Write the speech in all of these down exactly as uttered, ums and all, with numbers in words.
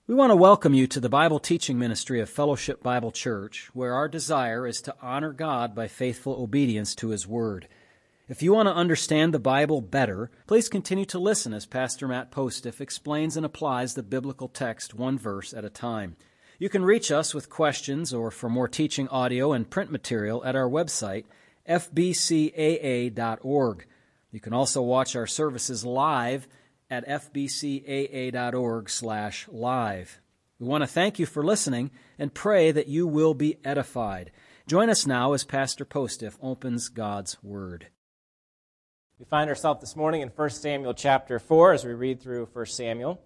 We want to welcome you to the Bible teaching ministry of Fellowship Bible Church, where our desire is to honor God by faithful obedience to His Word. If you want to understand the Bible better, please continue to listen as Pastor Matt Postiff explains and applies the biblical text one verse at a time. You can reach us with questions or for more teaching audio and print material at our website, f b c a a dot org. You can also watch our services live at f b c a a dot org slash live. We want to thank you for listening and pray that you will be edified. Join us now as Pastor Postiff opens God's Word. We find ourselves this morning in First Samuel chapter four as we read through First Samuel.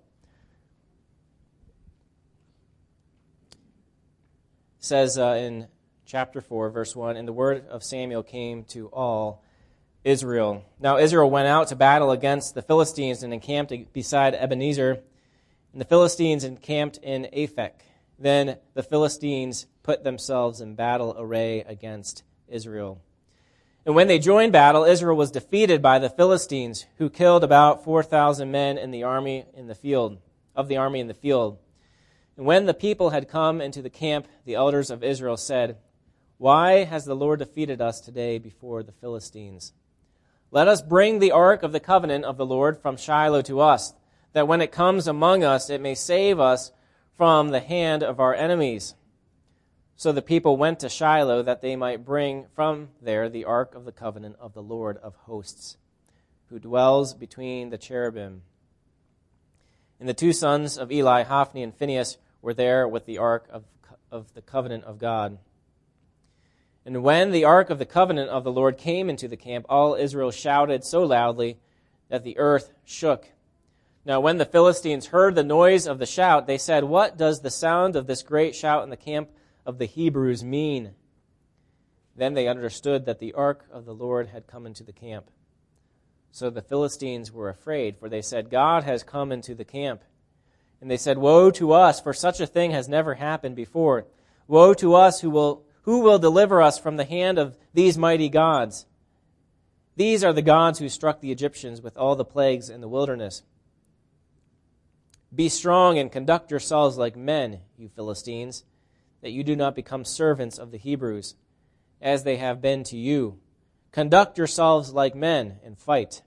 It says uh, in chapter four, verse one, "And the word of Samuel came to all Israel. Now Israel went out to battle against the Philistines and encamped beside Ebenezer, and the Philistines encamped in Aphek. Then the Philistines put themselves in battle array against Israel. And when they joined battle, Israel was defeated by the Philistines, who killed about four thousand men in the army in the field, of the army in the field. And when the people had come into the camp, the elders of Israel said, 'Why has the Lord defeated us today before the Philistines? Let us bring the ark of the covenant of the Lord from Shiloh to us, that when it comes among us, it may save us from the hand of our enemies.' So the people went to Shiloh, that they might bring from there the ark of the covenant of the Lord of hosts, who dwells between the cherubim. And the two sons of Eli, Hophni and Phinehas, were there with the ark of, of the covenant of God. And when the ark of the covenant of the Lord came into the camp, all Israel shouted so loudly that the earth shook. Now when the Philistines heard the noise of the shout, they said, 'What does the sound of this great shout in the camp of the Hebrews mean?' Then they understood that the ark of the Lord had come into the camp. So the Philistines were afraid, for they said, 'God has come into the camp.' And they said, 'Woe to us, for such a thing has never happened before. Woe to us, who will Who will deliver us from the hand of these mighty gods? These are the gods who struck the Egyptians with all the plagues in the wilderness. Be strong and conduct yourselves like men, you Philistines, that you do not become servants of the Hebrews, as they have been to you. Conduct yourselves like men and fight.'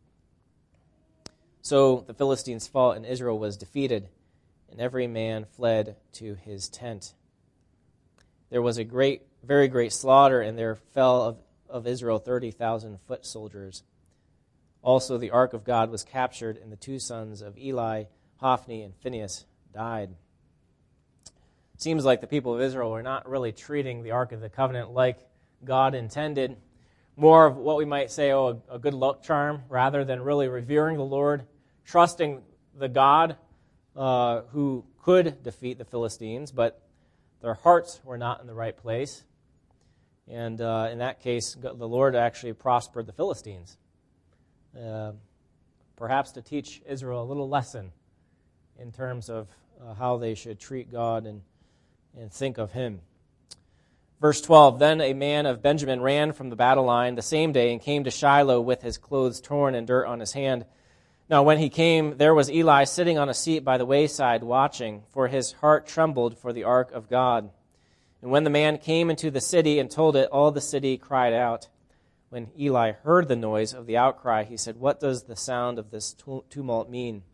So the Philistines fought, and Israel was defeated, and every man fled to his tent. There was a great, very great slaughter, and there fell of, of Israel thirty thousand foot soldiers. Also the ark of God was captured, and the two sons of Eli, Hophni and Phinehas, died." Seems like the people of Israel were not really treating the Ark of the Covenant like God intended. More of what we might say, oh, a good luck charm, rather than really revering the Lord, trusting the God uh, who could defeat the Philistines, but their hearts were not in the right place. And uh, in that case, the Lord actually prospered the Philistines, uh, perhaps to teach Israel a little lesson in terms of uh, how they should treat God and and think of Him. Verse twelve, "Then a man of Benjamin ran from the battle line the same day and came to Shiloh with his clothes torn and dirt on his hand. Now when he came, there was Eli sitting on a seat by the wayside watching, for his heart trembled for the ark of God. And when the man came into the city and told it, all the city cried out. When Eli heard the noise of the outcry, he said, 'What does the sound of this tumult mean?'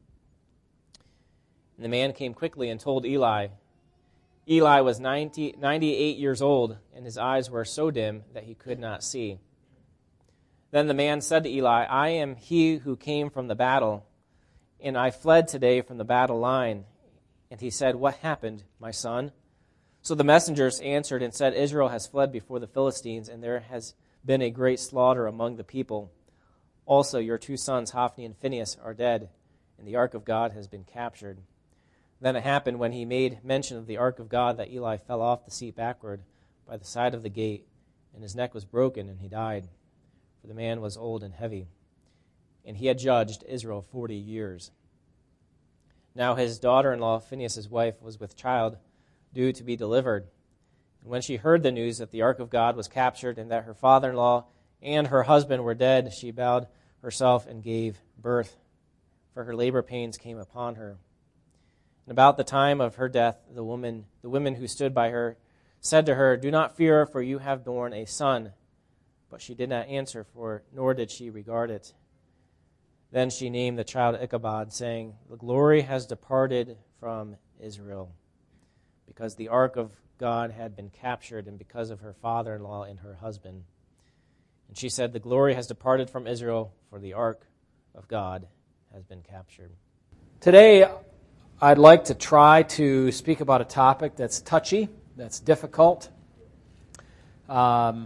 And the man came quickly and told Eli. Eli was ninety, ninety-eight years old, and his eyes were so dim that he could not see. Then the man said to Eli, 'I am he who came from the battle, and I fled today from the battle line.' And he said, 'What happened, my son?' So the messengers answered and said, 'Israel has fled before the Philistines, and there has been a great slaughter among the people. Also your two sons, Hophni and Phinehas, are dead, and the ark of God has been captured.' Then it happened when he made mention of the ark of God that Eli fell off the seat backward by the side of the gate, and his neck was broken, and he died. For the man was old and heavy, and he had judged Israel forty years. Now his daughter-in-law, Phinehas' wife, was with child, due to be delivered. And when she heard the news that the ark of God was captured, and that her father-in-law and her husband were dead, she bowed herself and gave birth, for her labor pains came upon her. And about the time of her death, the woman, the women who stood by her said to her, "Do not fear, for you have borne a son." But she did not answer, for nor did she regard it. Then she named the child Ichabod, saying, "The glory has departed from Israel," because the ark of God had been captured, and because of her father-in-law and her husband. And she said, "The glory has departed from Israel, for the ark of God has been captured." Today, I'd like to try to speak about a topic that's touchy, that's difficult. Um,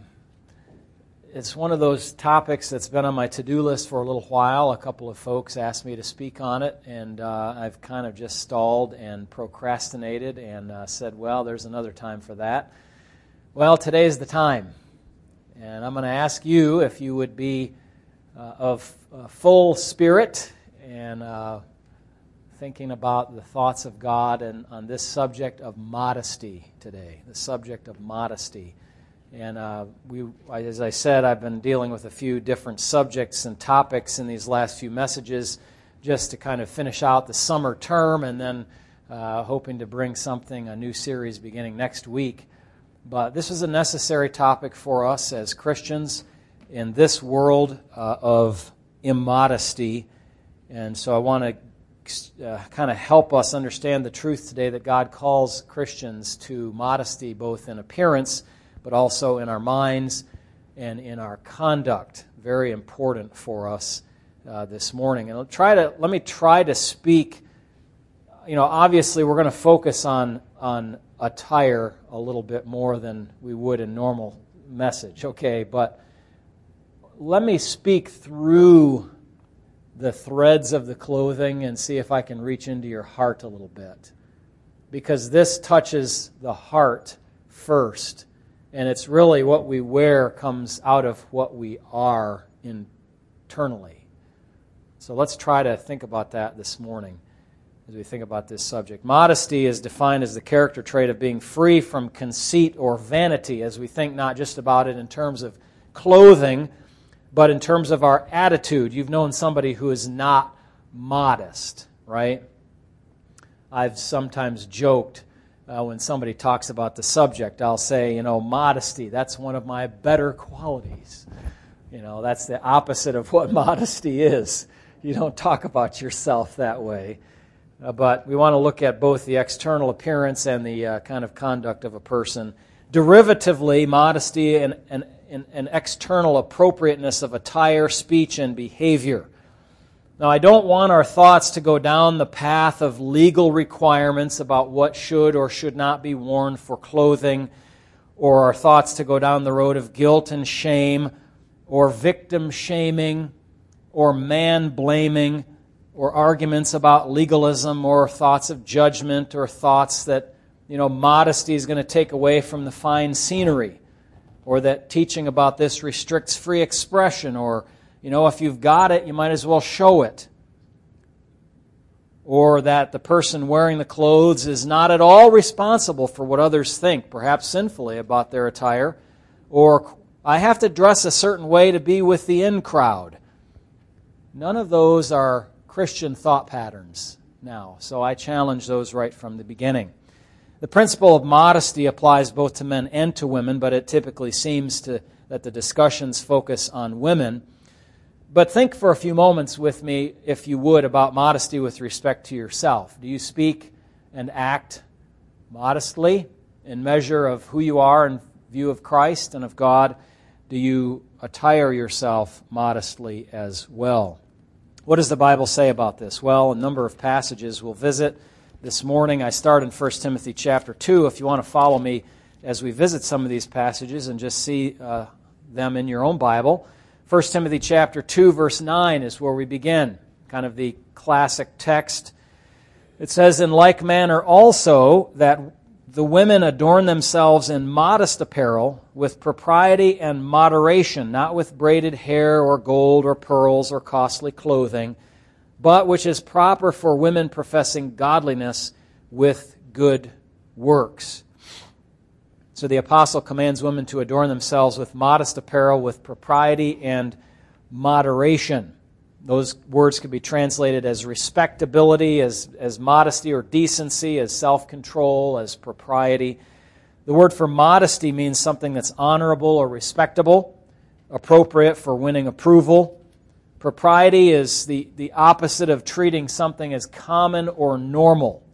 it's one of those topics that's been on my to-do list for a little while. A couple of folks asked me to speak on it, and uh, I've kind of just stalled and procrastinated and uh, said, well, there's another time for that. Well, today's the time. And I'm going to ask you if you would be uh, of uh, full spirit and uh, thinking about the thoughts of God and on this subject of modesty today, the subject of modesty. And uh, we, as I said, I've been dealing with a few different subjects and topics in these last few messages just to kind of finish out the summer term, and then uh, hoping to bring something, a new series beginning next week. But this is a necessary topic for us as Christians in this world uh, of immodesty. And so I want to Uh, kind of help us understand the truth today that God calls Christians to modesty both in appearance but also in our minds and in our conduct. Very important for us uh, this morning. And I'll try to let me try to speak. You know, obviously we're going to focus on on attire a little bit more than we would in normal message. Okay, but let me speak through the threads of the clothing and see if I can reach into your heart a little bit. Because this touches the heart first. And it's really what we wear comes out of what we are internally. So let's try to think about that this morning as we think about this subject. Modesty is defined as the character trait of being free from conceit or vanity, as we think not just about it in terms of clothing, but in terms of our attitude. You've known somebody who is not modest, right? I've sometimes joked uh, when somebody talks about the subject, I'll say, you know, modesty, that's one of my better qualities. You know, that's the opposite of what modesty is. You don't talk about yourself that way. Uh, but we want to look at both the external appearance and the uh, kind of conduct of a person. Derivatively, modesty and, and an external appropriateness of attire, speech, and behavior. Now, I don't want our thoughts to go down the path of legal requirements about what should or should not be worn for clothing, or our thoughts to go down the road of guilt and shame, or victim shaming, or man-blaming, or arguments about legalism, or thoughts of judgment, or thoughts that, you know, modesty is going to take away from the fine scenery, or that teaching about this restricts free expression, or, you know, if you've got it, you might as well show it. Or that the person wearing the clothes is not at all responsible for what others think, perhaps sinfully, about their attire. Or, I have to dress a certain way to be with the in crowd. None of those are Christian thought patterns now, so I challenge those right from the beginning. The principle of modesty applies both to men and to women, but it typically seems to that the discussions focus on women. But think for a few moments with me, if you would, about modesty with respect to yourself. Do you speak and act modestly in measure of who you are in view of Christ and of God? Do you attire yourself modestly as well? What does the Bible say about this? Well, a number of passages we'll visit this morning. I start in First Timothy chapter two. If you want to follow me as we visit some of these passages and just see uh, them in your own Bible. First Timothy chapter two, verse nine is where we begin, kind of the classic text. It says, "In like manner also that the women adorn themselves in modest apparel, with propriety and moderation, not with braided hair or gold or pearls or costly clothing, but which is proper for women professing godliness with good works." So the apostle commands women to adorn themselves with modest apparel, with propriety and moderation. Those words could be translated as respectability, as, as modesty or decency, as self-control, as propriety. The word for modesty means something that's honorable or respectable, appropriate for winning approval. Propriety is the, the opposite of treating something as common or normal.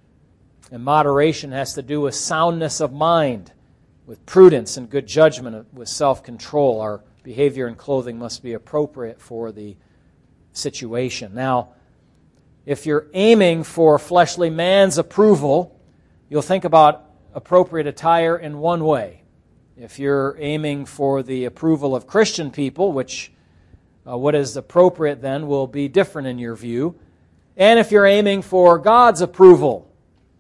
And moderation has to do with soundness of mind, with prudence and good judgment, with self-control. Our behavior and clothing must be appropriate for the situation. Now, if you're aiming for fleshly man's approval, you'll think about appropriate attire in one way. If you're aiming for the approval of Christian people, which uh, what is appropriate then will be different in your view. And if you're aiming for God's approval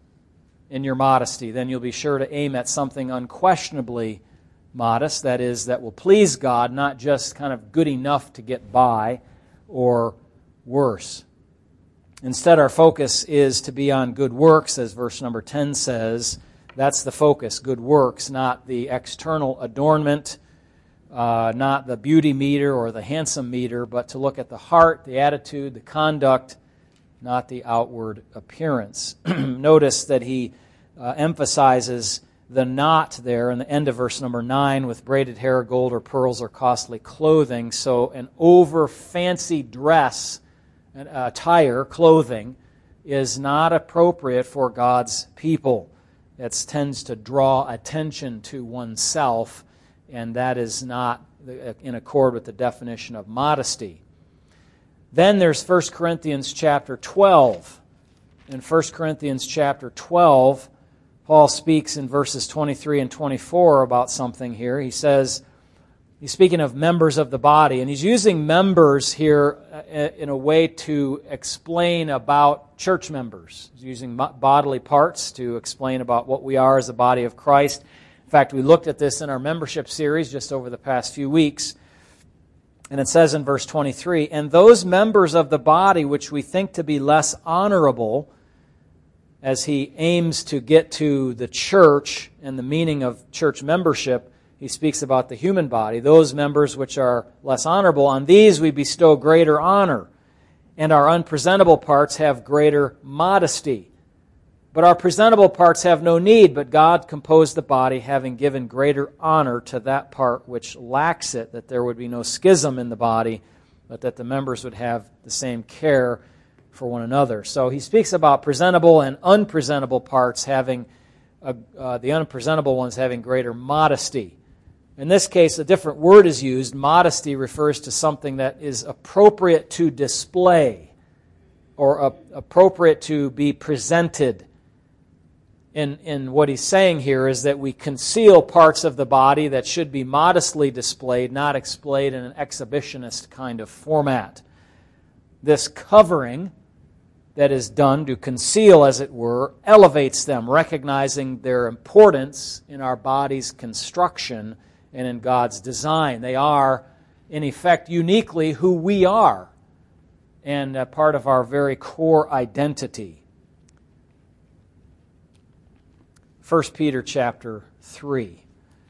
in your modesty, then you'll be sure to aim at something unquestionably modest, that is, that will please God, not just kind of good enough to get by, or worse. Instead, our focus is to be on good works, as verse number ten says. That's the focus, good works, not the external adornment, uh, not the beauty meter or the handsome meter, but to look at the heart, the attitude, the conduct, not the outward appearance. Notice that he uh, emphasizes the not there in the end of verse number nine, with braided hair, gold or pearls or costly clothing. So an over fancy dress, an attire, clothing, is not appropriate for God's people. It tends to draw attention to oneself, and that is not in accord with the definition of modesty. Then there's First Corinthians chapter twelve. In First Corinthians chapter twelve, Paul speaks in verses twenty-three and twenty-four about something here. He says, he's speaking of members of the body, and he's using members here in a way to explain about church members. He's using bodily parts to explain about what we are as a body of Christ. In fact, we looked at this in our membership series just over the past few weeks. And it says in verse twenty-three, "And those members of the body which we think to be less honorable," as he aims to get to the church and the meaning of church membership, he speaks about the human body. "Those members which are less honorable, on these we bestow greater honor, and our unpresentable parts have greater modesty. But our presentable parts have no need, but God composed the body, having given greater honor to that part which lacks it, that there would be no schism in the body, but that the members would have the same care for one another." So he speaks about presentable and unpresentable parts having, a, uh, the unpresentable ones having greater modesty. In this case, a different word is used. Modesty refers to something that is appropriate to display or uh, appropriate to be presented. In, in what he's saying here is that we conceal parts of the body that should be modestly displayed, not displayed in an exhibitionist kind of format. This covering that is done to conceal, as it were, elevates them, recognizing their importance in our body's construction and in God's design. They are, in effect, uniquely who we are and a part of our very core identity. First Peter chapter three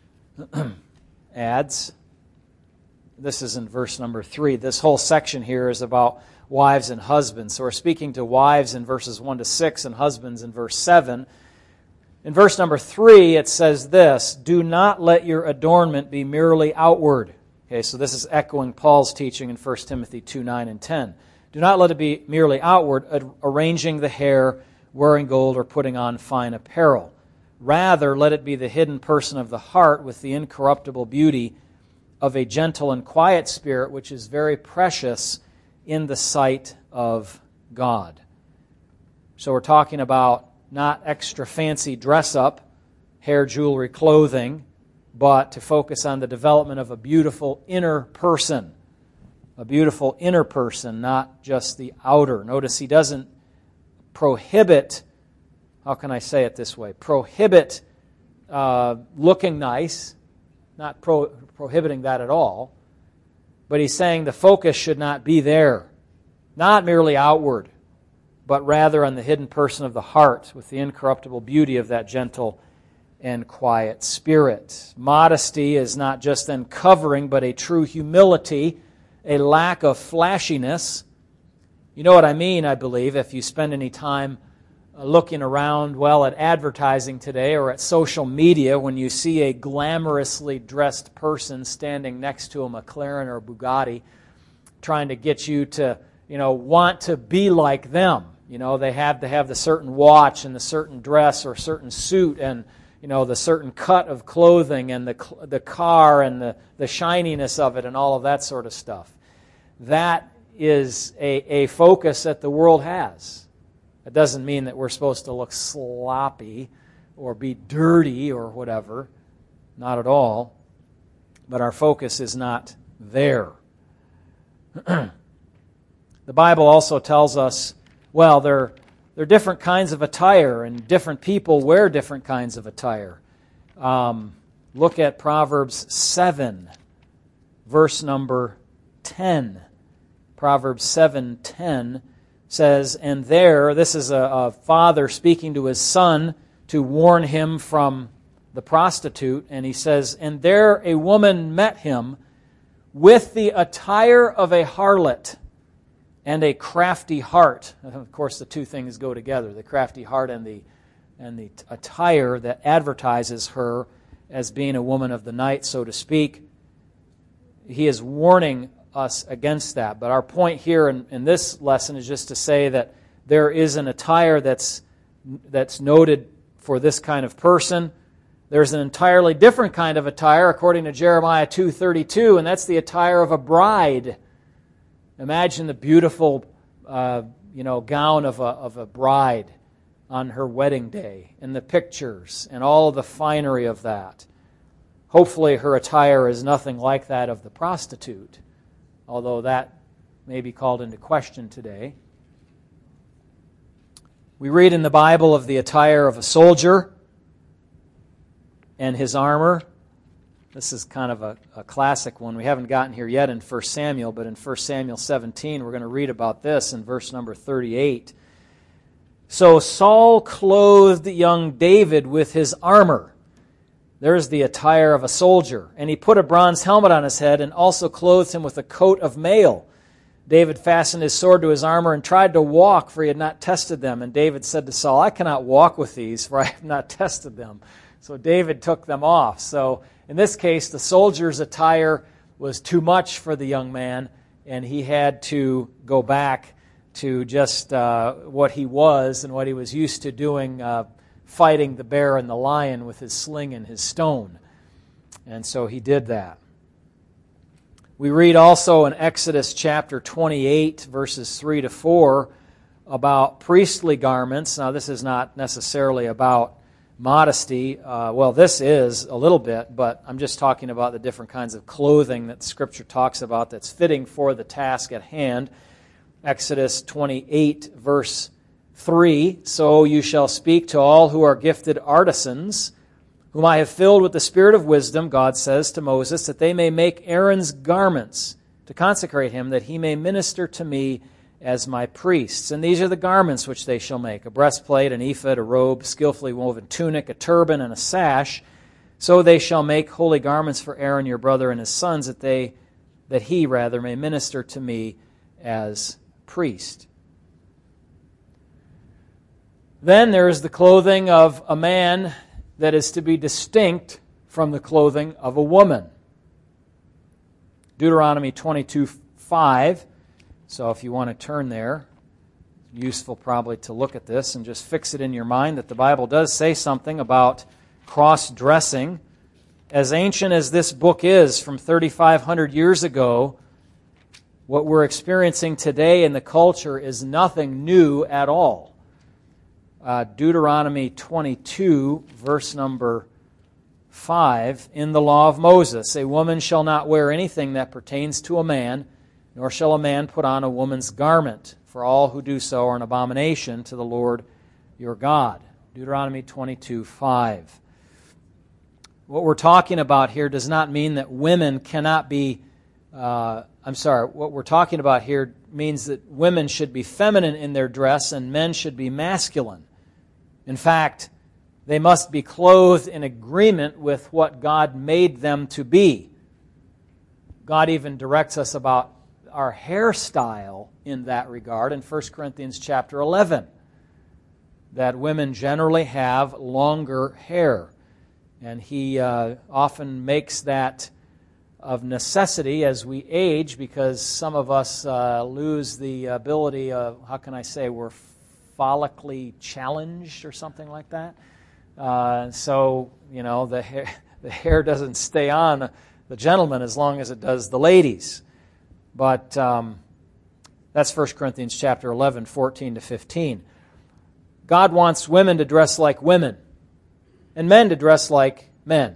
adds, this is in verse number three, this whole section here is about wives and husbands. So we're speaking to wives in verses one to six and husbands in verse seven. In verse number three, it says this, "Do not let your adornment be merely outward." Okay, so this is echoing Paul's teaching in First Timothy two, nine and ten. "Do not let it be merely outward, arranging the hair, wearing gold, or putting on fine apparel. Rather, let it be the hidden person of the heart with the incorruptible beauty of a gentle and quiet spirit, which is very precious in the sight of God." So we're talking about not extra fancy dress-up, hair, jewelry, clothing, but to focus on the development of a beautiful inner person. A beautiful inner person, not just the outer. Notice he doesn't prohibit, how can I say it this way, prohibit uh, looking nice, not pro- prohibiting that at all, but he's saying the focus should not be there, not merely outward, but rather on the hidden person of the heart with the incorruptible beauty of that gentle and quiet spirit. Modesty is not just then covering, but a true humility, a lack of flashiness. You know what I mean, I believe, if you spend any time looking around, well, at advertising today or at social media, when you see a glamorously dressed person standing next to a McLaren or a Bugatti trying to get you to, you know, want to be like them. You know, they have to have the certain watch and the certain dress or certain suit and, you know, the certain cut of clothing and the the car and the, the shininess of it and all of that sort of stuff. That is a, a focus that the world has. It doesn't mean that we're supposed to look sloppy or be dirty or whatever. Not at all. But our focus is not there. The Bible also tells us, well, there, there are different kinds of attire, and different people wear different kinds of attire. Um, look at Proverbs seven, verse number ten. Proverbs seven ten says, and there, this is a, a father speaking to his son to warn him from the prostitute, and he says, and there a woman met him with the attire of a harlot and a crafty heart. Of course, the two things go together, the crafty heart and the, and the attire that advertises her as being a woman of the night, so to speak. He is warning us against that. But our point here in, in this lesson is just to say that there is an attire that's that's noted for this kind of person. There's an entirely different kind of attire according to Jeremiah two thirty-two, and that's the attire of a bride. Imagine the beautiful uh, you know, gown of a, of a bride on her wedding day, and the pictures and all the finery of that. Hopefully her attire is nothing like that of the prostitute, although that may be called into question today. We read in the Bible of the attire of a soldier and his armor. This is kind of a, a classic one. We haven't gotten here yet in First Samuel, but in First Samuel seventeen, we're going to read about this in verse number thirty-eight. So Saul clothed young David with his armor. There's the attire of a soldier. And he put a bronze helmet on his head and also clothed him with a coat of mail. David fastened his sword to his armor and tried to walk, for he had not tested them. And David said to Saul, I cannot walk with these, for I have not tested them. So David took them off. So in this case, the soldier's attire was too much for the young man, and he had to go back to just uh, what he was and what he was used to doing, uh, fighting the bear and the lion with his sling and his stone. And so he did that. We read also in Exodus chapter twenty-eight, verses three to four, about priestly garments. Now, this is not necessarily about modesty. Uh, well, this is a little bit, but I'm just talking about the different kinds of clothing that Scripture talks about that's fitting for the task at hand. Exodus twenty-eight, verse three, so you shall speak to all who are gifted artisans, whom I have filled with the spirit of wisdom, God says to Moses, that they may make Aaron's garments to consecrate him, that he may minister to me as my priests. And these are the garments which they shall make, a breastplate, an ephod, a robe, skillfully woven tunic, a turban, and a sash. So they shall make holy garments for Aaron your brother and his sons, that they, that he rather may minister to me as priest. Then there is the clothing of a man that is to be distinct from the clothing of a woman. Deuteronomy twenty-two five. So if you want to turn there, it's useful probably to look at this and just fix it in your mind that the Bible does say something about cross-dressing. As ancient as this book is from thirty-five hundred years ago, what we're experiencing today in the culture is nothing new at all. Uh, Deuteronomy twenty-two, verse number five, in the law of Moses, a woman shall not wear anything that pertains to a man, nor shall a man put on a woman's garment, for all who do so are an abomination to the Lord your God. Deuteronomy twenty-two five. What we're talking about here does not mean that women cannot be, uh, I'm sorry, what we're talking about here means that women should be feminine in their dress and men should be masculine. In fact, they must be clothed in agreement with what God made them to be. God even directs us about our hairstyle in that regard in First Corinthians chapter eleven, that women generally have longer hair. And he uh, often makes that of necessity as we age, because some of us uh, lose the ability of, how can I say, we're follically challenged or something like that. Uh, so, you know, the hair, the hair doesn't stay on the gentleman as long as it does the ladies. But um, that's First Corinthians chapter eleven, fourteen to fifteen. God wants women to dress like women, and men to dress like men.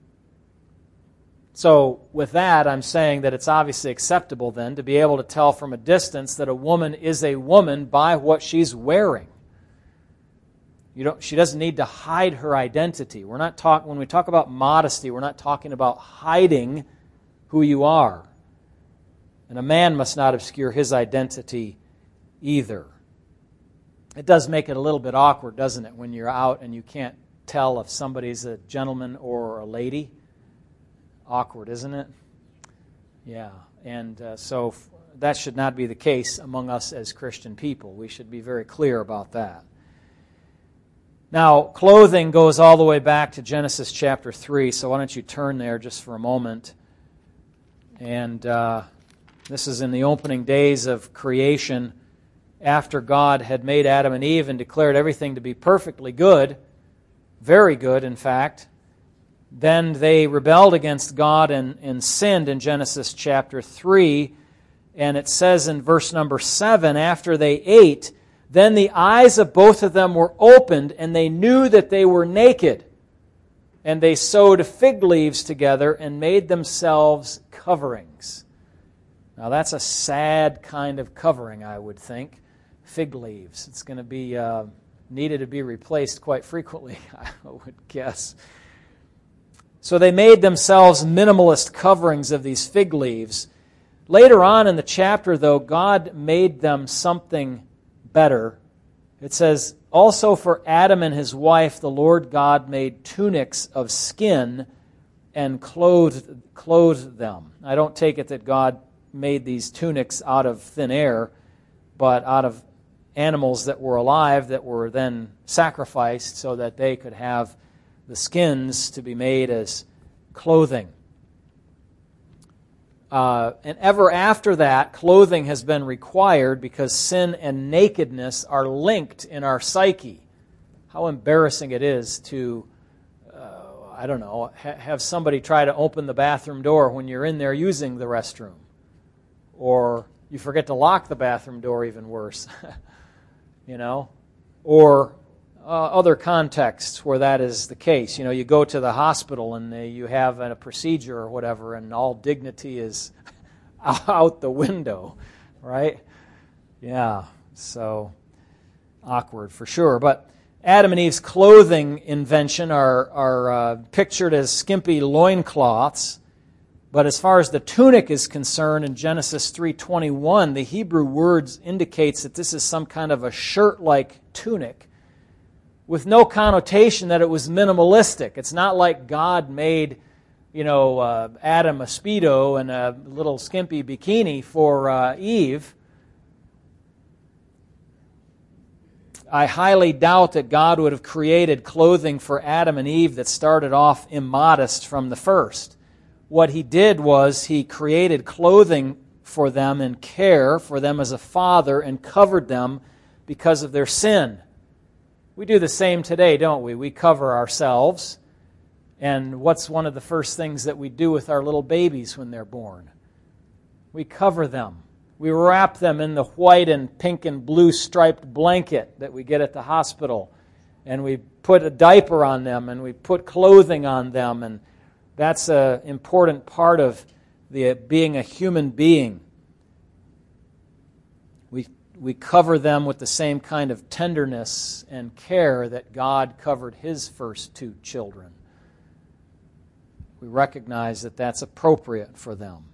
So with that, I'm saying that it's obviously acceptable then to be able to tell from a distance that a woman is a woman by what she's wearing. You don't, she doesn't need to hide her identity. We're not talk, when we talk about modesty, we're not talking about hiding who you are. And a man must not obscure his identity either. It does make it a little bit awkward, doesn't it, when you're out and you can't tell if somebody's a gentleman or a lady? Awkward, isn't it? Yeah, and uh, so f- that should not be the case among us as Christian people. We should be very clear about that. Now, clothing goes all the way back to Genesis chapter three, so why don't you turn there just for a moment. And uh, this is in the opening days of creation, after God had made Adam and Eve and declared everything to be perfectly good, very good, in fact. Then they rebelled against God and, and sinned in Genesis chapter three. And it says in verse number seven, after they ate, then the eyes of both of them were opened, and they knew that they were naked. And they sewed fig leaves together and made themselves coverings. Now that's a sad kind of covering, I would think. Fig leaves. It's going to be uh, needed to be replaced quite frequently, I would guess. So they made themselves minimalist coverings of these fig leaves. Later on in the chapter, though, God made them something better. It says, also for Adam and his wife, the Lord God made tunics of skin and clothed, clothed them. I don't take it that God made these tunics out of thin air, but out of animals that were alive that were then sacrificed so that they could have the skins to be made as clothing. Uh, and ever after that, clothing has been required because sin and nakedness are linked in our psyche. How embarrassing it is to, uh, I don't know, ha- have somebody try to open the bathroom door when you're in there using the restroom. Or you forget to lock the bathroom door, even worse. you know? Or Uh, other contexts where that is the case. You know, you go to the hospital and they, you have a procedure or whatever, and all dignity is out the window, right? Yeah, so awkward for sure. But Adam and Eve's clothing invention are, are uh, pictured as skimpy loincloths. But as far as the tunic is concerned, in Genesis three twenty-one, the Hebrew words indicates that this is some kind of a shirt-like tunic, with no connotation that it was minimalistic. It's not like God made, you know, uh, Adam a Speedo and a little skimpy bikini for uh, Eve. I highly doubt that God would have created clothing for Adam and Eve that started off immodest from the first. What He did was He created clothing for them and care for them as a father and covered them because of their sin. We do the same today, don't we? We cover ourselves. And what's one of the first things that we do with our little babies when they're born? We cover them. We wrap them in the white and pink and blue striped blanket that we get at the hospital. And we put a diaper on them and we put clothing on them. And that's an important part of the being a human being. We We cover them with the same kind of tenderness and care that God covered His first two children. We recognize that that's appropriate for them.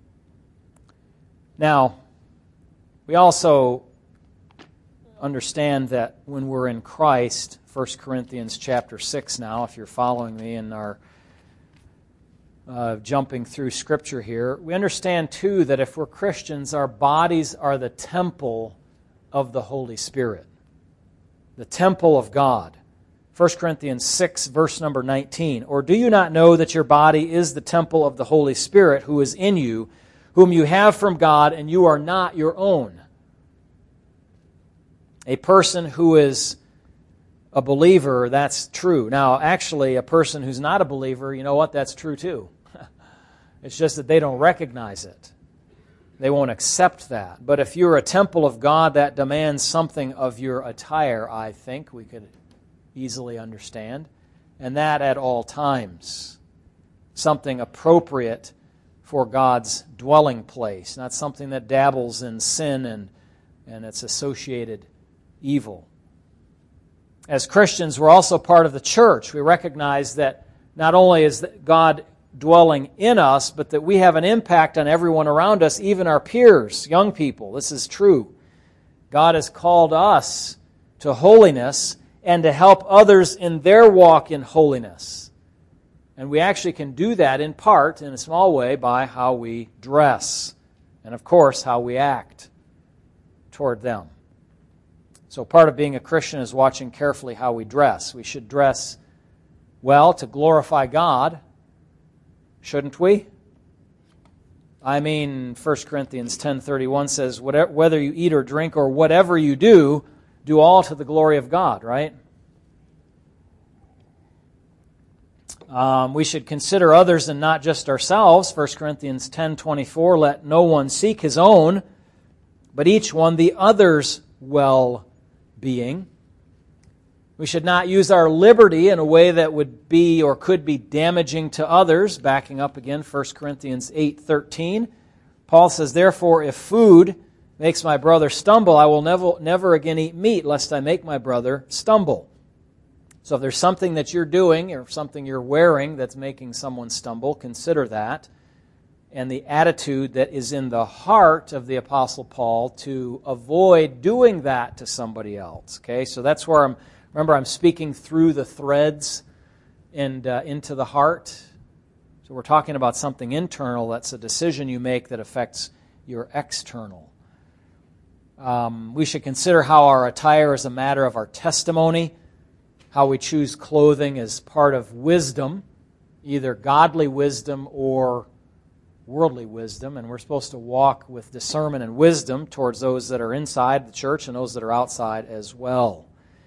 Now, we also understand that when we're in Christ, First Corinthians chapter six now, if you're following me in our uh, jumping through Scripture here, we understand too that if we're Christians, our bodies are the temple of the Holy Spirit, the temple of God. First Corinthians six, verse number nineteen. Or do you not know that your body is the temple of the Holy Spirit who is in you, whom you have from God, and you are not your own? A person who is a believer, that's true. Now, actually, a person who's not a believer, you know what? That's true too. It's just that they don't recognize it. They won't accept that. But if you're a temple of God, that demands something of your attire, I think we could easily understand. And that at all times. Something appropriate for God's dwelling place, not something that dabbles in sin and, and its associated evil. As Christians, we're also part of the church. We recognize that not only is God dwelling in us, but that we have an impact on everyone around us, even our peers, young people. This is true. God has called us to holiness and to help others in their walk in holiness. And we actually can do that in part, in a small way, by how we dress and, of course, how we act toward them. So part of being a Christian is watching carefully how we dress. We should dress well to glorify God, shouldn't we? I mean, First Corinthians ten thirty-one says, whether you eat or drink or whatever you do, do all to the glory of God, right? Um, we should consider others and not just ourselves. First Corinthians ten twenty-four, let no one seek his own, but each one the other's well-being. We should not use our liberty in a way that would be or could be damaging to others. Backing up again, First Corinthians eight thirteen. Paul says, therefore, if food makes my brother stumble, I will never, never again eat meat, lest I make my brother stumble. So if there's something that you're doing or something you're wearing that's making someone stumble, consider that. And the attitude that is in the heart of the Apostle Paul to avoid doing that to somebody else. Okay, so that's where I'm, remember I'm speaking through the threads and uh, into the heart. So we're talking about something internal that's a decision you make that affects your external. Um, we should consider how our attire is a matter of our testimony. How we choose clothing is part of wisdom, either godly wisdom or worldly wisdom, and we're supposed to walk with discernment and wisdom towards those that are inside the church and those that are outside as well.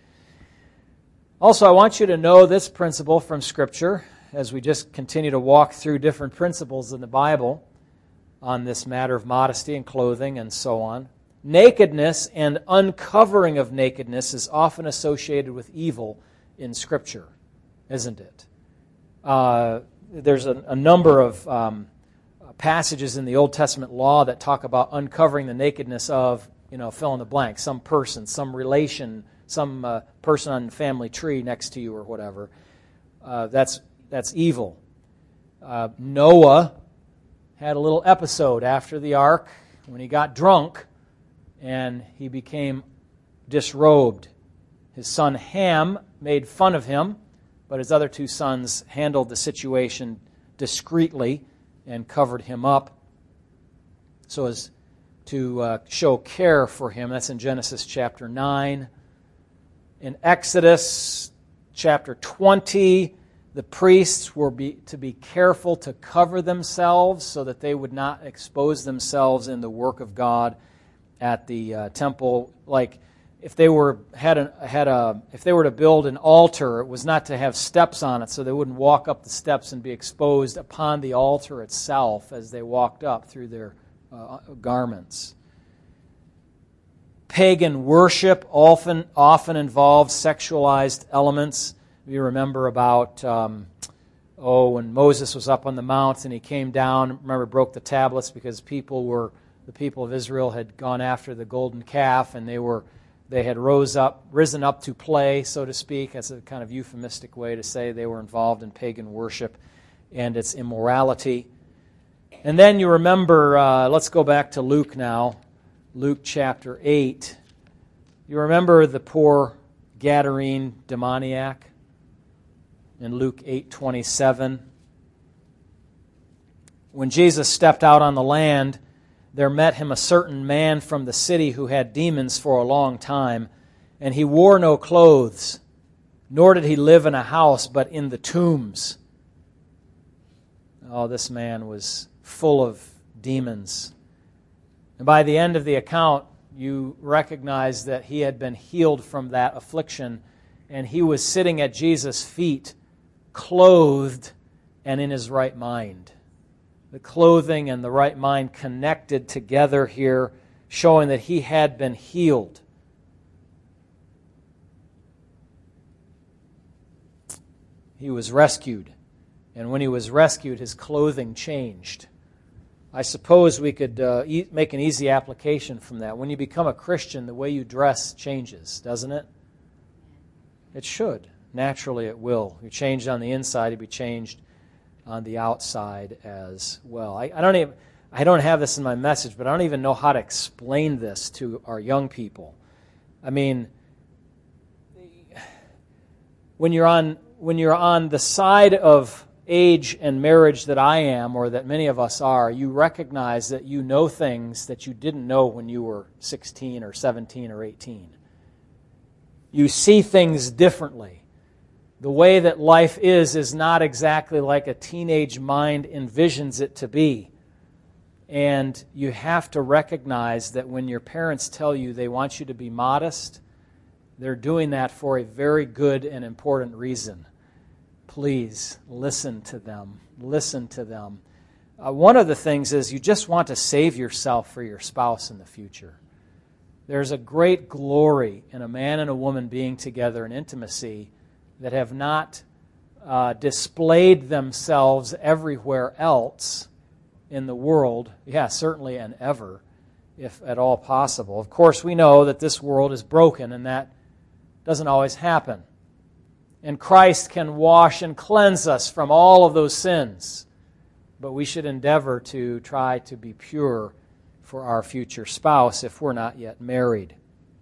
Also, I want you to know this principle from Scripture as we just continue to walk through different principles in the Bible on this matter of modesty and clothing and so on. Nakedness and uncovering of nakedness is often associated with evil in Scripture, isn't it? Uh, there's a, a number of um, passages in the Old Testament law that talk about uncovering the nakedness of, you know, fill in the blank, some person, some relation, some uh, person on the family tree next to you or whatever. Uh, that's that's evil. Uh, Noah had a little episode after the ark when he got drunk and he became disrobed. His son Ham made fun of him, but his other two sons handled the situation discreetly and covered him up so as to uh, show care for him. That's in Genesis chapter nine. In Exodus chapter twenty, the priests were be, to be careful to cover themselves so that they would not expose themselves in the work of God at the uh, temple. Like if they were had a had a if they were to build an altar, it was not to have steps on it, so they wouldn't walk up the steps and be exposed upon the altar itself as they walked up through their uh, garments. Pagan worship often often involved sexualized elements. You remember about um, oh when Moses was up on the mount and he came down. Remember, broke the tablets because people were the people of Israel had gone after the golden calf and they were. They had rose up, risen up to play, so to speak. That's a kind of euphemistic way to say they were involved in pagan worship and its immorality. And then you remember, uh, let's go back to Luke now, Luke chapter eight. You remember the poor Gadarene demoniac in Luke eight twenty-seven. When Jesus stepped out on the land, there met him a certain man from the city who had demons for a long time, and he wore no clothes, nor did he live in a house, but in the tombs. Oh, this man was full of demons. And by the end of the account, you recognize that he had been healed from that affliction, and he was sitting at Jesus' feet, clothed and in his right mind. The clothing and the right mind connected together here, showing that he had been healed. He was rescued, and when he was rescued, his clothing changed. I suppose we could uh, e- make an easy application from that. When you become a Christian, the way you dress changes, doesn't it? It should. Naturally, it will. You change on the inside, you'll be changed on the outside as well. I, I don't even, I don't have this in my message, but I don't even know how to explain this to our young people. I mean, when you're on when you're on the side of age and marriage that I am, or that many of us are, you recognize that you know things that you didn't know when you were sixteen or seventeen or eighteen. You see things differently. The way that life is is not exactly like a teenage mind envisions it to be. And you have to recognize that when your parents tell you they want you to be modest, they're doing that for a very good and important reason. Please listen to them. Listen to them. Uh, one of the things is you just want to save yourself for your spouse in the future. There's a great glory in a man and a woman being together in intimacy that have not uh, displayed themselves everywhere else in the world, yeah, certainly and ever, if at all possible. Of course, we know that this world is broken, and that doesn't always happen. And Christ can wash and cleanse us from all of those sins, but we should endeavor to try to be pure for our future spouse if we're not yet married.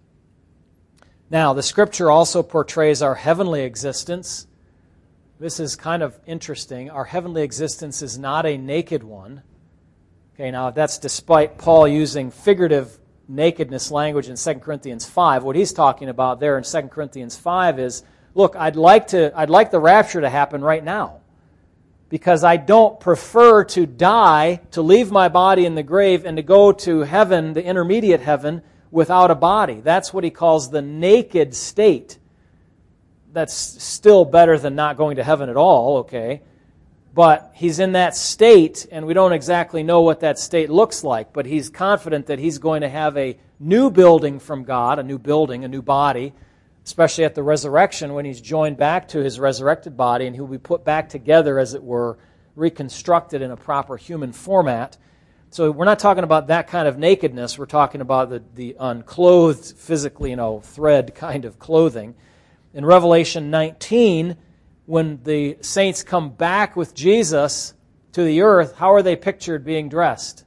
Now, the Scripture also portrays our heavenly existence. This is kind of interesting. Our heavenly existence is not a naked one. Okay, now that's despite Paul using figurative nakedness language in Second Corinthians five. What he's talking about there in Second Corinthians five is, look, I'd like to, I'd like the rapture to happen right now, because I don't prefer to die, to leave my body in the grave, and to go to heaven, the intermediate heaven, without a body. That's what he calls the naked state. That's still better than not going to heaven at all, okay? But he's in that state, and we don't exactly know what that state looks like, but he's confident that he's going to have a new building from God, a new building, a new body, especially at the resurrection when he's joined back to his resurrected body, and he'll be put back together, as it were, reconstructed in a proper human format. So we're not talking about that kind of nakedness. We're talking about the, the unclothed, physically, you know, thread kind of clothing. In Revelation nineteen, when the saints come back with Jesus to the earth, how are they pictured being dressed?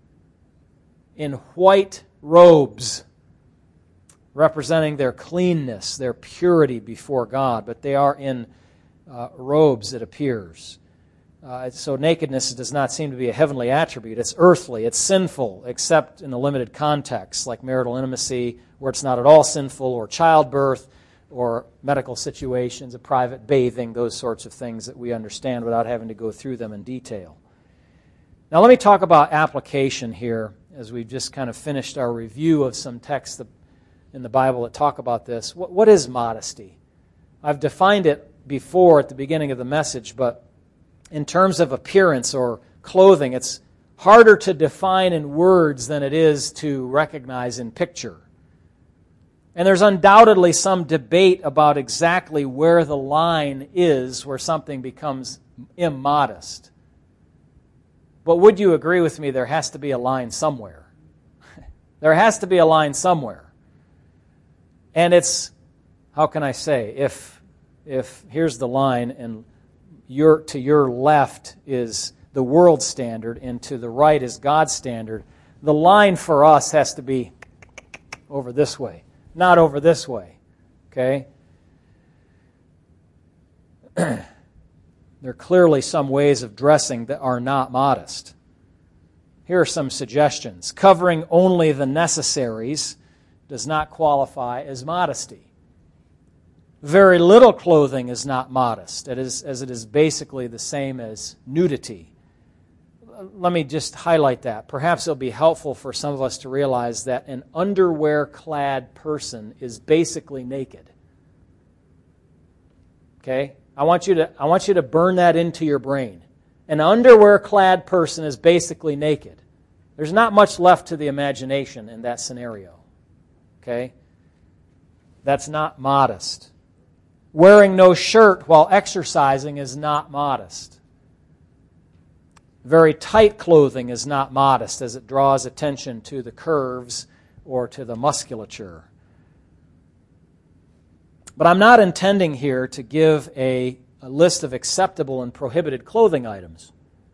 In white robes, representing their cleanness, their purity before God. But they are in uh, robes, it appears. Uh, so nakedness does not seem to be a heavenly attribute. It's earthly, it's sinful, except in a limited context, like marital intimacy, where it's not at all sinful, or childbirth, or medical situations, a private bathing, those sorts of things that we understand without having to go through them in detail. Now let me talk about application here, as we've just kind of finished our review of some texts in the Bible that talk about this. What, what is modesty? I've defined it before at the beginning of the message, but in terms of appearance or clothing, it's harder to define in words than it is to recognize in picture. And there's undoubtedly some debate about exactly where the line is where something becomes immodest. But would you agree with me there has to be a line somewhere? There has to be a line somewhere. And it's, how can I say, if if here's the line, and your to your left is the world standard and to the right is God's standard, the line for us has to be over this way, not over this way. Okay? There are clearly some ways of dressing that are not modest. Here are some suggestions. Covering only the necessaries does not qualify as modesty. Very little clothing is not modest, it is, as it is basically the same as nudity. Let me just highlight that. Perhaps it'll be helpful for some of us to realize that an underwear-clad person is basically naked. Okay? I want you to, I want you to burn that into your brain. An underwear-clad person is basically naked. There's not much left to the imagination in that scenario. Okay? That's not modest. Wearing no shirt while exercising is not modest. Very tight clothing is not modest, as it draws attention to the curves or to the musculature. But I'm not intending here to give a, a list of acceptable and prohibited clothing items.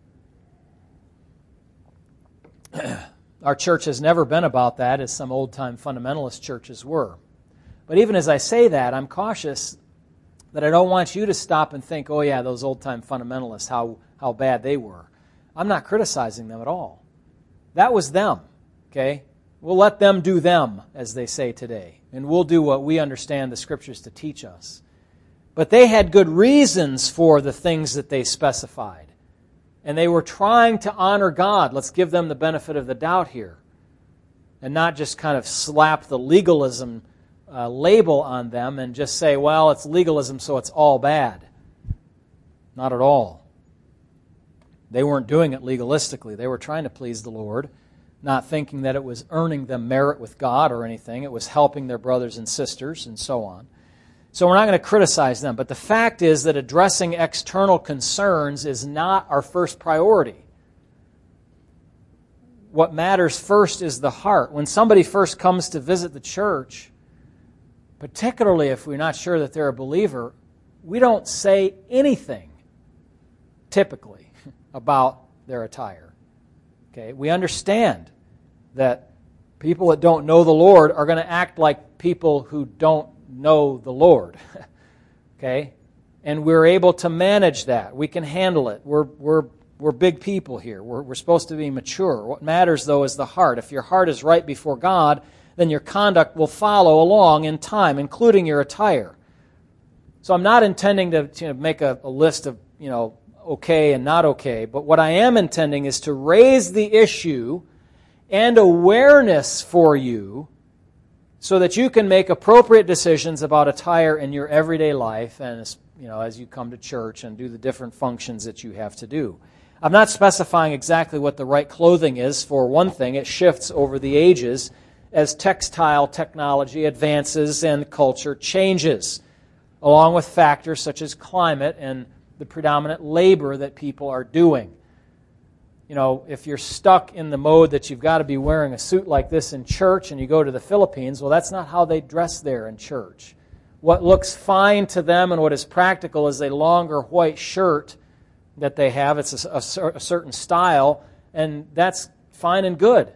Our church has never been about that, as some old-time fundamentalist churches were. But even as I say that, I'm cautious that I don't want you to stop and think, oh yeah, those old-time fundamentalists, how, how bad they were. I'm not criticizing them at all. That was them, okay? We'll let them do them, as they say today. And we'll do what we understand the Scriptures to teach us. But they had good reasons for the things that they specified. And they were trying to honor God. Let's give them the benefit of the doubt here. And not just kind of slap the legalism uh, label on them and just say, well, it's legalism, so it's all bad. Not at all. They weren't doing it legalistically. They were trying to please the Lord, not thinking that it was earning them merit with God or anything. It was helping their brothers and sisters and so on. So we're not going to criticize them. But the fact is that addressing external concerns is not our first priority. What matters first is the heart. When somebody first comes to visit the church, particularly if we're not sure that they're a believer, we don't say anything, typically, about their attire. Okay, we understand that people that don't know the Lord are going to act like people who don't know the Lord. Okay? And we're able to manage that. We can handle it. We're we're we're big people here. We're we're supposed to be mature. What matters though is the heart. If your heart is right before God, then your conduct will follow along in time, including your attire. So I'm not intending to, to make a, a list of, you know, okay and not okay, but what I am intending is to raise the issue and awareness for you so that you can make appropriate decisions about attire in your everyday life and, you know, as you come to church and do the different functions that you have to do. I'm not specifying exactly what the right clothing is. For one thing, it shifts over the ages as textile technology advances and culture changes, along with factors such as climate and the predominant labor that people are doing. You know, if you're stuck in the mode that you've got to be wearing a suit like this in church and you go to the Philippines, well, that's not how they dress there in church. What looks fine to them and what is practical is a longer white shirt that they have. It's a, a, a certain style, and that's fine and good.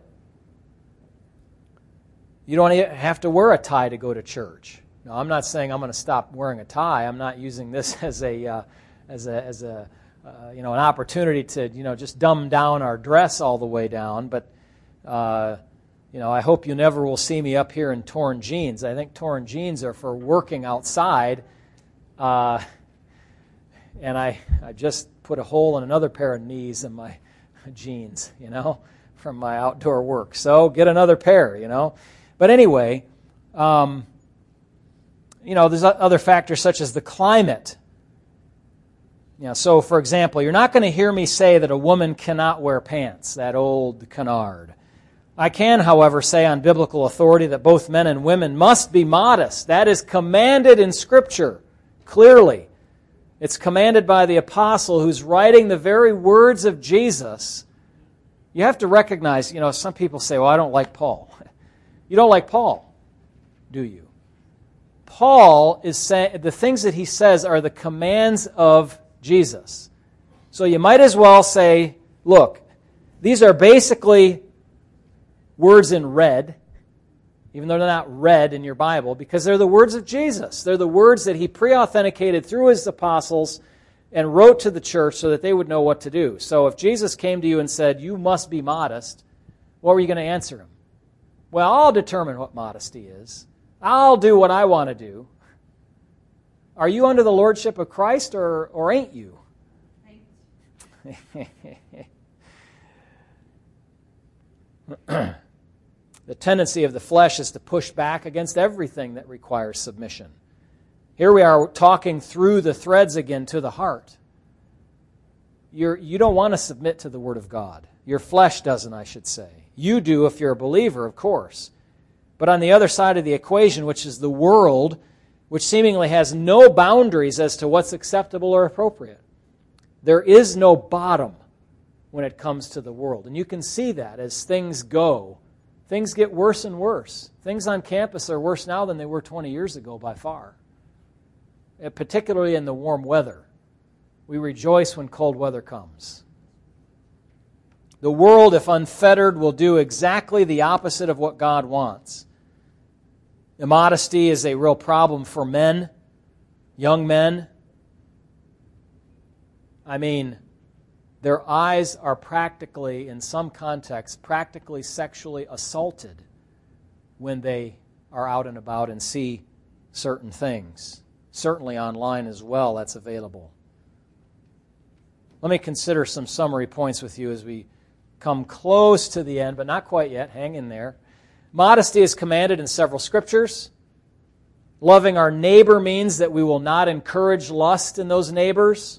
You don't have to wear a tie to go to church. Now, I'm not saying I'm going to stop wearing a tie. I'm not using this as a... Uh, as a as a uh, you know an opportunity to you know just dumb down our dress all the way down, but uh, you know I hope you never will see me up here in torn jeans. I think torn jeans are for working outside, uh, and I I just put a hole in another pair of knees in my jeans, you know, from my outdoor work. So get another pair, you know. But anyway, um, you know, there's other factors such as the climate. You know, so, for example, you're not going to hear me say that a woman cannot wear pants, that old canard. I can, however, say on biblical authority that both men and women must be modest. That is commanded in Scripture, clearly. It's commanded by the apostle who's writing the very words of Jesus. You have to recognize, you know, some people say, well, I don't like Paul. You don't like Paul, do you? Paul is saying, the things that he says are the commands of Jesus. So you might as well say, look, these are basically words in red, even though they're not red in your Bible, because they're the words of Jesus. They're the words that he pre-authenticated through his apostles and wrote to the church so that they would know what to do. So if Jesus came to you and said, you must be modest, what were you going to answer him? Well, I'll determine what modesty is. I'll do what I want to do. Are you under the lordship of Christ or, or ain't you? The tendency of the flesh is to push back against everything that requires submission. Here we are talking through the threads again to the heart. You're, you don't want to submit to the Word of God. Your flesh doesn't, I should say. You do if you're a believer, of course. But on the other side of the equation, which is the world, which seemingly has no boundaries as to what's acceptable or appropriate. There is no bottom when it comes to the world. And you can see that as things go. Things get worse and worse. Things on campus are worse now than they were twenty years ago by far. Particularly in the warm weather. We rejoice when cold weather comes. The world, if unfettered, will do exactly the opposite of what God wants. Immodesty is a real problem for men, young men. I mean, their eyes are practically, in some contexts, practically sexually assaulted when they are out and about and see certain things. Certainly online as well, that's available. Let me consider some summary points with you as we come close to the end, but not quite yet. Hang in there. Modesty is commanded in several scriptures. Loving our neighbor means that we will not encourage lust in those neighbors.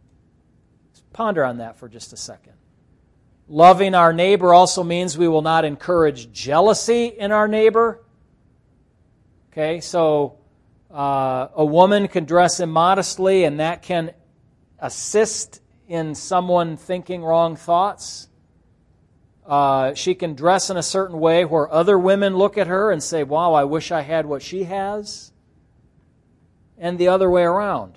Ponder on that for just a second. Loving our neighbor also means we will not encourage jealousy in our neighbor. Okay, so uh, a woman can dress immodestly, and that can assist in someone thinking wrong thoughts. Uh, she can dress in a certain way where other women look at her and say, wow, I wish I had what she has. And the other way around.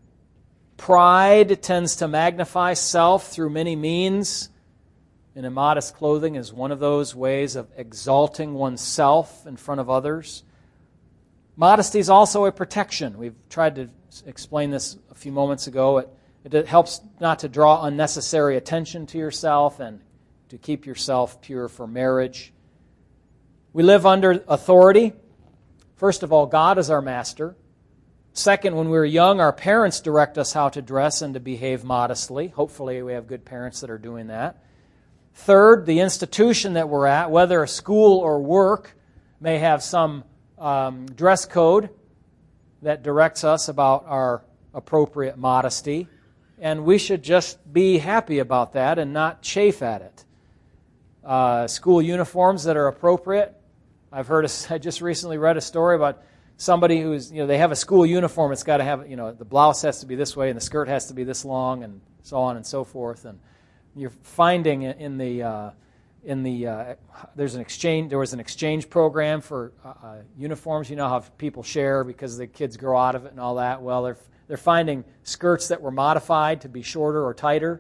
Pride tends to magnify self through many means. And immodest clothing is one of those ways of exalting oneself in front of others. Modesty is also a protection. We've tried to explain this a few moments ago. It, it helps not to draw unnecessary attention to yourself and to keep yourself pure for marriage. We live under authority. First of all, God is our master. Second, when we were young, our parents direct us how to dress and to behave modestly. Hopefully we have good parents that are doing that. Third, the institution that we're at, whether a school or work, may have some um, dress code that directs us about our appropriate modesty. And we should just be happy about that and not chafe at it. Uh, school uniforms that are appropriate. I've heard, a, I just recently read a story about somebody who's, you know, they have a school uniform. It's got to have, you know, the blouse has to be this way and the skirt has to be this long and so on and so forth. And you're finding in the, uh, in the, uh, there's an exchange, there was an exchange program for uh, uh, uniforms. You know how people share because the kids grow out of it and all that. Well, they're, they're finding skirts that were modified to be shorter or tighter.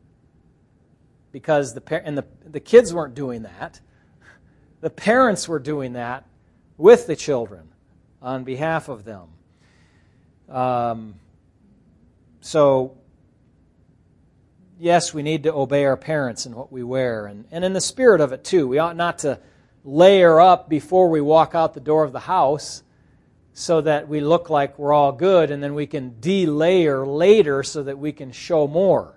Because the and the the kids weren't doing that. The parents were doing that with the children on behalf of them. Um, so, yes, we need to obey our parents in what we wear. And, and in the spirit of it, too. We ought not to layer up before we walk out the door of the house so that we look like we're all good, and then we can de-layer later so that we can show more.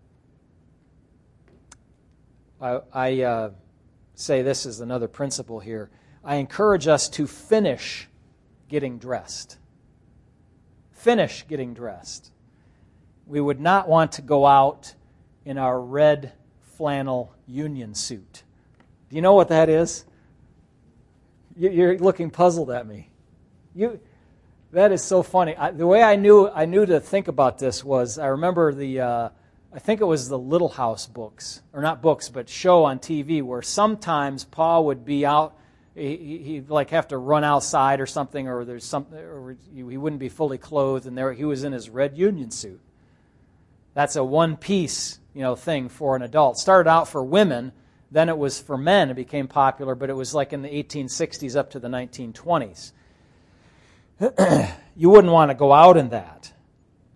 I, I uh, say this is another principle here. I encourage us to finish getting dressed. Finish getting dressed. We would not want to go out in our red flannel union suit. Do you know what that is? You're looking puzzled at me. You, that is so funny. I, the way I knew I knew to think about this was I remember the. Uh, I think it was the Little House books, or not books, but show on T V where sometimes Paul would be out, he, he'd like have to run outside or something, or there's something, or he wouldn't be fully clothed, and there he was in his red union suit. That's a one-piece, you know, thing for an adult. Started out for women, then it was for men. It became popular, but it was like in the eighteen sixties up to the nineteen twenties. You wouldn't want to go out in that.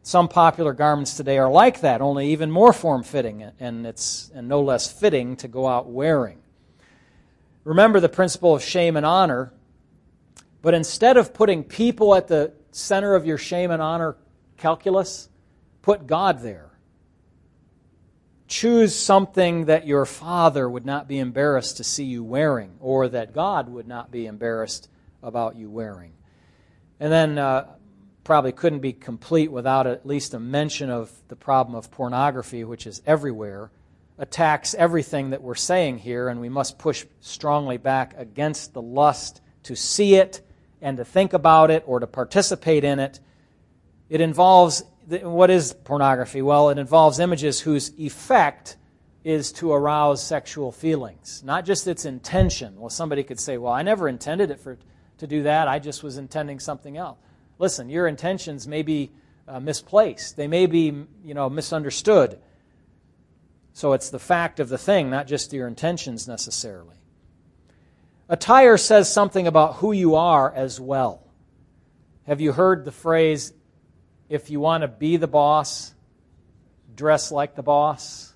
Some popular garments today are like that, only even more form-fitting, and it's and no less fitting to go out wearing. Remember the principle of shame and honor, but instead of putting people at the center of your shame and honor calculus, put God there. Choose something that your father would not be embarrassed to see you wearing, or that God would not be embarrassed about you wearing. And then uh, probably couldn't be complete without at least a mention of the problem of pornography, which is everywhere, attacks everything that we're saying here, and we must push strongly back against the lust to see it and to think about it or to participate in it. It involves, what is pornography? Well, it involves images whose effect is to arouse sexual feelings, not just its intention. Well, somebody could say, well, I never intended it for to do that. I just was intending something else. Listen, your intentions may be uh, misplaced. They may be, you know, misunderstood. So it's the fact of the thing, not just your intentions necessarily. Attire says something about who you are as well. Have you heard the phrase, if you want to be the boss, dress like the boss?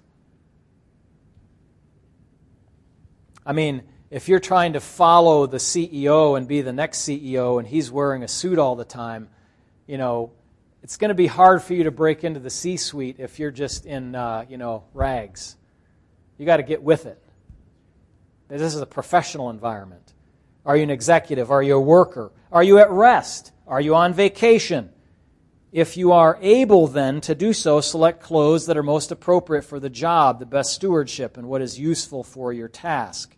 I mean, if you're trying to follow the C E O and be the next C E O and he's wearing a suit all the time, you know, it's going to be hard for you to break into the C-suite if you're just in, uh, you know, rags. You got to get with it. This is a professional environment. Are you an executive? Are you a worker? Are you at rest? Are you on vacation? If you are able then to do so, select clothes that are most appropriate for the job, the best stewardship, and what is useful for your task.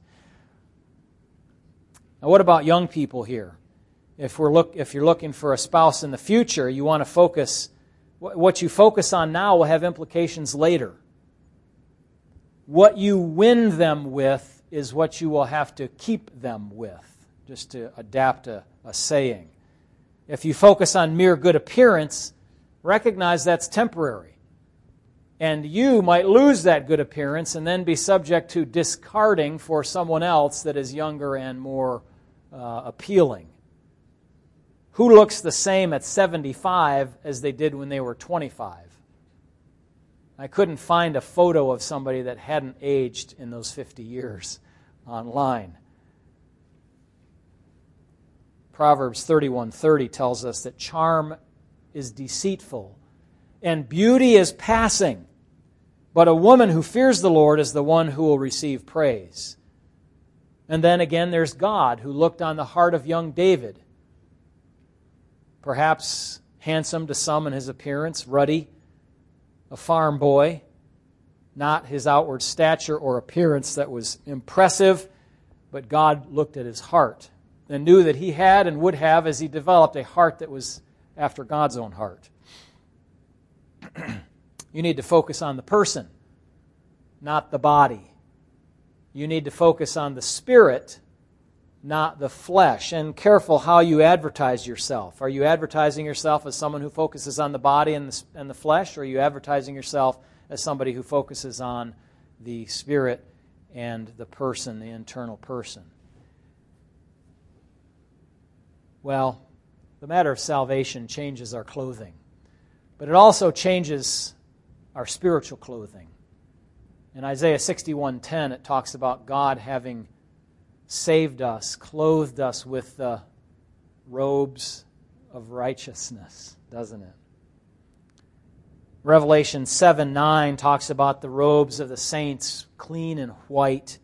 Now, what about young people here? If we're look, if you're looking for a spouse in the future, you want to focus, what you focus on now will have implications later. What you win them with is what you will have to keep them with, just to adapt a, a saying. If you focus on mere good appearance, recognize that's temporary. And you might lose that good appearance and then be subject to discarding for someone else that is younger and more uh, appealing. Who looks the same at seventy-five as they did when they were twenty-five? I couldn't find a photo of somebody that hadn't aged in those fifty years online. Proverbs thirty-one thirty tells us that charm is deceitful and beauty is passing, but a woman who fears the Lord is the one who will receive praise. And then again, there's God, who looked on the heart of young David. Perhaps handsome to some in his appearance, ruddy, a farm boy, not his outward stature or appearance that was impressive, but God looked at his heart and knew that he had and would have, as he developed, a heart that was after God's own heart. You need to focus on the person, not the body. You need to focus on the spirit, not the flesh. And careful how you advertise yourself. Are you advertising yourself as someone who focuses on the body and the, and the flesh, or are you advertising yourself as somebody who focuses on the spirit and the person, the internal person? Well, the matter of salvation changes our clothing, but it also changes our spiritual clothing. In Isaiah sixty-one ten, it talks about God having saved us, clothed us with the robes of righteousness, doesn't it? Revelation seven nine talks about the robes of the saints, clean and white.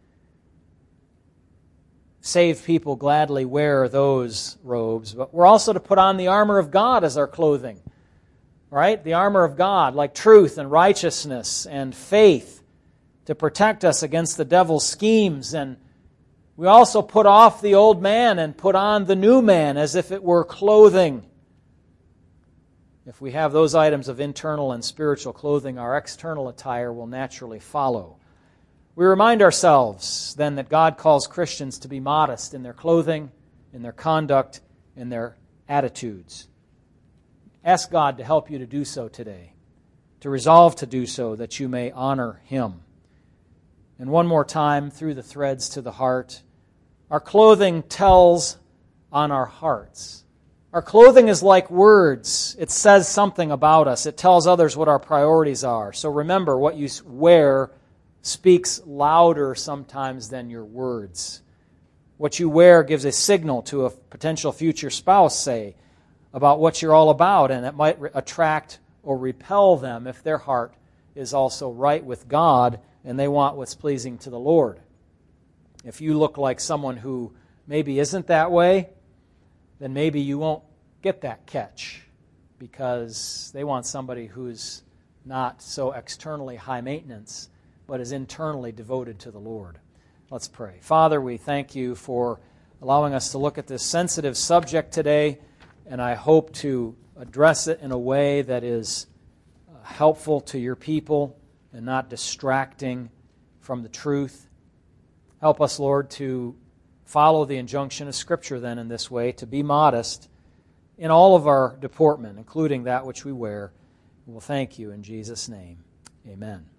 Saved people gladly wear those robes, but we're also to put on the armor of God as our clothing, right? The armor of God, like truth and righteousness and faith, to protect us against the devil's schemes. And we also put off the old man and put on the new man as if it were clothing. If we have those items of internal and spiritual clothing, our external attire will naturally follow. We remind ourselves then that God calls Christians to be modest in their clothing, in their conduct, in their attitudes. Ask God to help you to do so today, to resolve to do so that you may honor Him. And one more time, through the threads to the heart, our clothing tells on our hearts. Our clothing is like words. It says something about us. It tells others what our priorities are. So remember, what you wear speaks louder sometimes than your words. What you wear gives a signal to a potential future spouse, say, about what you're all about, and it might attract or repel them if their heart is also right with God and they want what's pleasing to the Lord. If you look like someone who maybe isn't that way, then maybe you won't get that catch because they want somebody who's not so externally high maintenance, but is internally devoted to the Lord. Let's pray. Father, we thank you for allowing us to look at this sensitive subject today, and I hope to address it in a way that is helpful to your people and not distracting from the truth. Help us, Lord, to follow the injunction of Scripture then in this way, to be modest in all of our deportment, including that which we wear. We'll thank you in Jesus' name. Amen.